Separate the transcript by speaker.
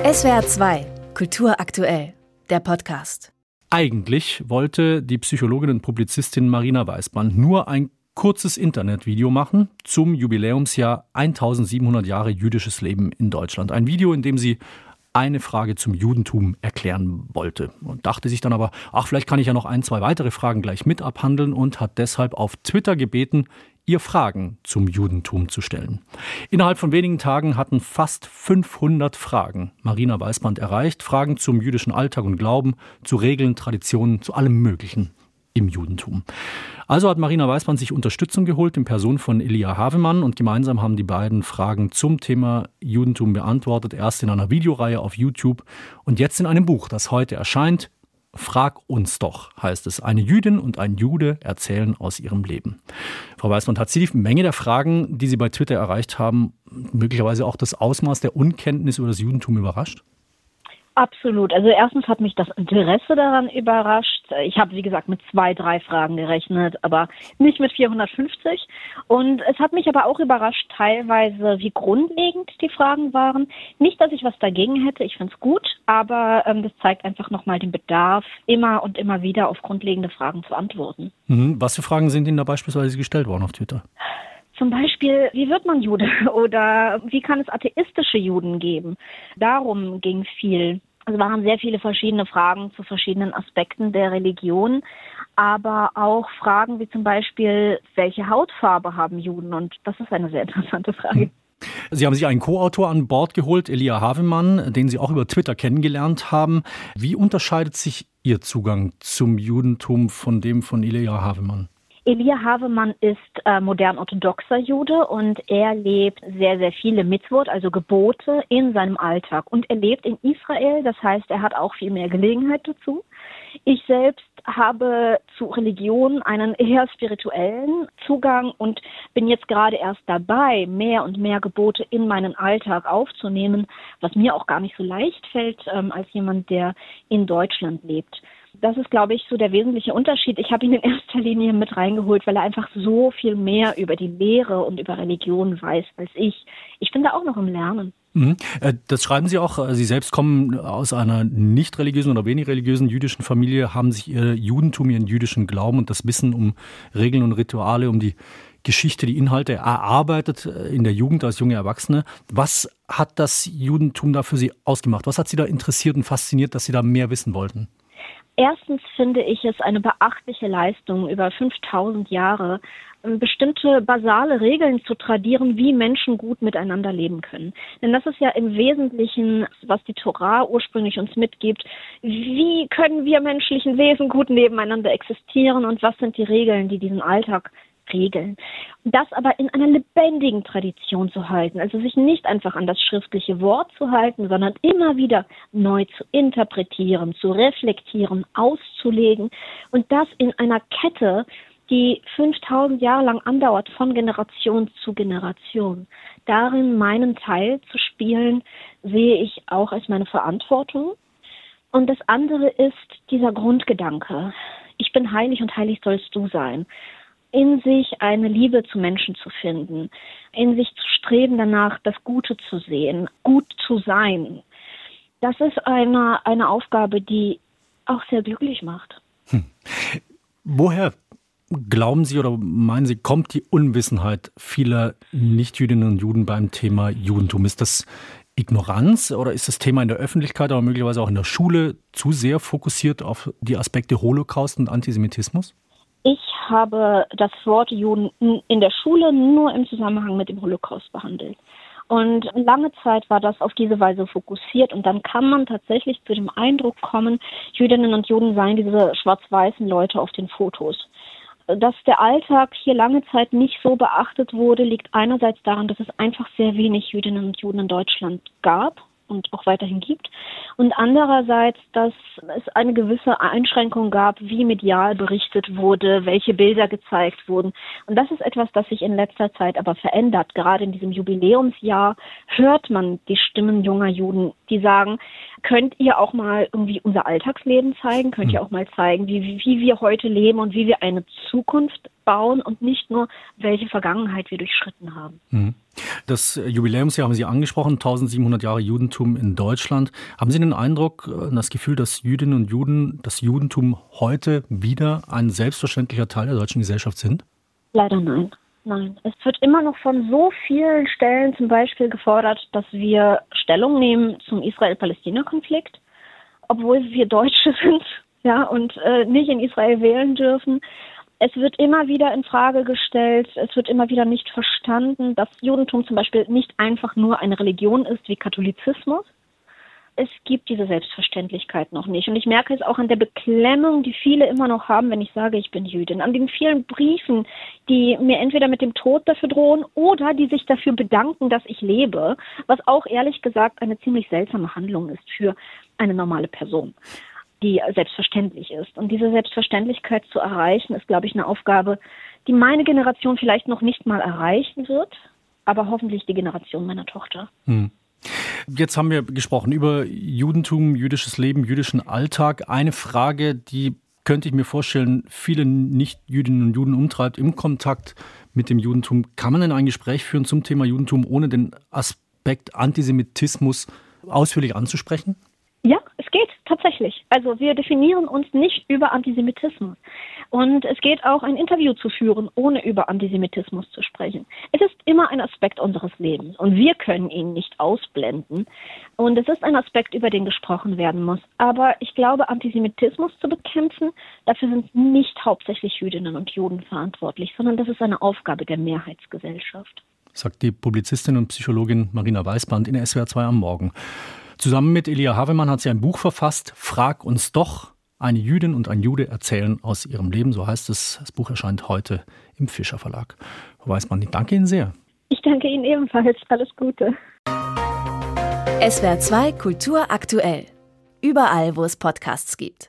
Speaker 1: SWR 2, Kultur aktuell, der Podcast.
Speaker 2: Eigentlich wollte die Psychologin und Publizistin Marina Weißband nur ein kurzes Internetvideo machen zum Jubiläumsjahr 1700 Jahre jüdisches Leben in Deutschland. Ein Video, in dem sie eine Frage zum Judentum erklären wollte und dachte sich dann aber, vielleicht kann ich ja noch 1, 2 weitere Fragen gleich mit abhandeln und hat deshalb auf Twitter gebeten, ihr Fragen zum Judentum zu stellen. Innerhalb von wenigen Tagen hatten fast 500 Fragen Marina Weißband erreicht. Fragen zum jüdischen Alltag und Glauben, zu Regeln, Traditionen, zu allem Möglichen im Judentum. Also hat Marina Weißband sich Unterstützung geholt in Person von Elia Havemann und gemeinsam haben die beiden Fragen zum Thema Judentum beantwortet. Erst in einer Videoreihe auf YouTube und jetzt in einem Buch, das heute erscheint. Frag uns doch, heißt es. Eine Jüdin und ein Jude erzählen aus ihrem Leben. Frau Weißband, hat Sie die Menge der Fragen, die Sie bei Twitter erreicht haben, möglicherweise auch das Ausmaß der Unkenntnis über das Judentum überrascht?
Speaker 3: Absolut. Also erstens hat mich das Interesse daran überrascht. Ich habe, wie gesagt, mit 2, 3 Fragen gerechnet, aber nicht mit 450. Und es hat mich aber auch überrascht teilweise, wie grundlegend die Fragen waren. Nicht, dass ich was dagegen hätte, ich finde es gut, aber das zeigt einfach nochmal den Bedarf, immer und immer wieder auf grundlegende Fragen zu antworten.
Speaker 2: Was für Fragen sind Ihnen da beispielsweise gestellt worden auf Twitter?
Speaker 3: Zum Beispiel, wie wird man Jude oder wie kann es atheistische Juden geben? Darum ging viel. Also waren sehr viele verschiedene Fragen zu verschiedenen Aspekten der Religion, aber auch Fragen wie zum Beispiel, welche Hautfarbe haben Juden? Und das ist eine sehr interessante Frage.
Speaker 2: Sie haben sich einen Co-Autor an Bord geholt, Elia Havemann, den Sie auch über Twitter kennengelernt haben. Wie unterscheidet sich Ihr Zugang zum Judentum von dem von Elia Havemann?
Speaker 3: Elia Havemann ist modern-orthodoxer Jude und er lebt sehr, sehr viele Mitzvot, also Gebote, in seinem Alltag. Und er lebt in Israel, das heißt, er hat auch viel mehr Gelegenheit dazu. Ich selbst habe zu Religion einen eher spirituellen Zugang und bin jetzt gerade erst dabei, mehr und mehr Gebote in meinen Alltag aufzunehmen, was mir auch gar nicht so leicht fällt, als jemand, der in Deutschland lebt. Das ist, glaube ich, so der wesentliche Unterschied. Ich habe ihn in erster Linie mit reingeholt, weil er einfach so viel mehr über die Lehre und über Religion weiß als ich. Ich bin da auch noch im Lernen.
Speaker 2: Das schreiben Sie auch. Sie selbst kommen aus einer nicht religiösen oder wenig religiösen jüdischen Familie, haben sich Ihr Judentum, Ihren jüdischen Glauben und das Wissen um Regeln und Rituale, um die Geschichte, die Inhalte erarbeitet in der Jugend als junge Erwachsene. Was hat das Judentum da für Sie ausgemacht? Was hat Sie da interessiert und fasziniert, dass Sie da mehr wissen wollten?
Speaker 3: Erstens finde ich es eine beachtliche Leistung, über 5000 Jahre bestimmte basale Regeln zu tradieren, wie Menschen gut miteinander leben können. Denn das ist ja im Wesentlichen, was die Torah ursprünglich uns mitgibt. Wie können wir menschlichen Wesen gut nebeneinander existieren und was sind die Regeln, die diesen Alltag regeln? Das aber in einer lebendigen Tradition zu halten, also sich nicht einfach an das schriftliche Wort zu halten, sondern immer wieder neu zu interpretieren, zu reflektieren, auszulegen und das in einer Kette, die 5000 Jahre lang andauert, von Generation zu Generation. Darin meinen Teil zu spielen, sehe ich auch als meine Verantwortung. Und das andere ist dieser Grundgedanke. Ich bin heilig und heilig sollst du sein. In sich eine Liebe zu Menschen zu finden, in sich zu streben danach, das Gute zu sehen, gut zu sein. Das ist eine Aufgabe, die auch sehr glücklich macht.
Speaker 2: Woher glauben Sie oder meinen Sie, kommt die Unwissenheit vieler Nichtjüdinnen und Juden beim Thema Judentum? Ist das Ignoranz oder ist das Thema in der Öffentlichkeit, aber möglicherweise auch in der Schule zu sehr fokussiert auf die Aspekte Holocaust und Antisemitismus?
Speaker 3: Ich habe das Wort Juden in der Schule nur im Zusammenhang mit dem Holocaust behandelt. Und lange Zeit war das auf diese Weise fokussiert und dann kann man tatsächlich zu dem Eindruck kommen, Jüdinnen und Juden seien diese schwarz-weißen Leute auf den Fotos. Dass der Alltag hier lange Zeit nicht so beachtet wurde, liegt einerseits daran, dass es einfach sehr wenig Jüdinnen und Juden in Deutschland gab und auch weiterhin gibt. Und andererseits, dass es eine gewisse Einschränkung gab, wie medial berichtet wurde, welche Bilder gezeigt wurden. Und das ist etwas, das sich in letzter Zeit aber verändert. Gerade in diesem Jubiläumsjahr hört man die Stimmen junger Juden, die sagen, könnt ihr auch mal irgendwie unser Alltagsleben zeigen? Könnt ihr auch mal zeigen, wie wir heute leben und wie wir eine Zukunft bauen und nicht nur, welche Vergangenheit wir durchschritten haben.
Speaker 2: Das Jubiläumsjahr haben Sie angesprochen, 1700 Jahre Judentum in Deutschland. Haben Sie den Eindruck, das Gefühl, dass Jüdinnen und Juden, das Judentum heute wieder ein selbstverständlicher Teil der deutschen Gesellschaft sind?
Speaker 3: Leider nein. Nein, es wird immer noch von so vielen Stellen zum Beispiel gefordert, dass wir Stellung nehmen zum Israel-Palästina-Konflikt, obwohl wir Deutsche sind, ja, und nicht in Israel wählen dürfen. Es wird immer wieder in Frage gestellt, es wird immer wieder nicht verstanden, dass Judentum zum Beispiel nicht einfach nur eine Religion ist wie Katholizismus. Es gibt diese Selbstverständlichkeit noch nicht. Und ich merke es auch an der Beklemmung, die viele immer noch haben, wenn ich sage, ich bin Jüdin. An den vielen Briefen, die mir entweder mit dem Tod dafür drohen oder die sich dafür bedanken, dass ich lebe. Was auch ehrlich gesagt eine ziemlich seltsame Handlung ist für eine normale Person, die selbstverständlich ist. Und diese Selbstverständlichkeit zu erreichen, ist, glaube ich, eine Aufgabe, die meine Generation vielleicht noch nicht mal erreichen wird, aber hoffentlich die Generation meiner Tochter.
Speaker 2: Jetzt haben wir gesprochen über Judentum, jüdisches Leben, jüdischen Alltag. Eine Frage, die könnte ich mir vorstellen, viele Nicht-Jüdinnen und Juden umtreibt im Kontakt mit dem Judentum. Kann man denn ein Gespräch führen zum Thema Judentum, ohne den Aspekt Antisemitismus ausführlich anzusprechen?
Speaker 3: Ja, es geht tatsächlich. Also wir definieren uns nicht über Antisemitismus. Und es geht auch, ein Interview zu führen, ohne über Antisemitismus zu sprechen. Es ist immer ein Aspekt unseres Lebens und wir können ihn nicht ausblenden. Und es ist ein Aspekt, über den gesprochen werden muss. Aber ich glaube, Antisemitismus zu bekämpfen, dafür sind nicht hauptsächlich Jüdinnen und Juden verantwortlich, sondern das ist eine Aufgabe der Mehrheitsgesellschaft.
Speaker 2: Sagt die Publizistin und Psychologin Marina Weißband in SWR 2 am Morgen. Zusammen mit Elia Havemann hat sie ein Buch verfasst, Frag uns doch, eine Jüdin und ein Jude erzählen aus ihrem Leben, so heißt es. Das Buch erscheint heute im Fischer Verlag. Frau Weißband, ich danke Ihnen sehr.
Speaker 3: Ich danke Ihnen ebenfalls. Alles Gute.
Speaker 1: SWR 2 Kultur aktuell. Überall, wo es Podcasts gibt.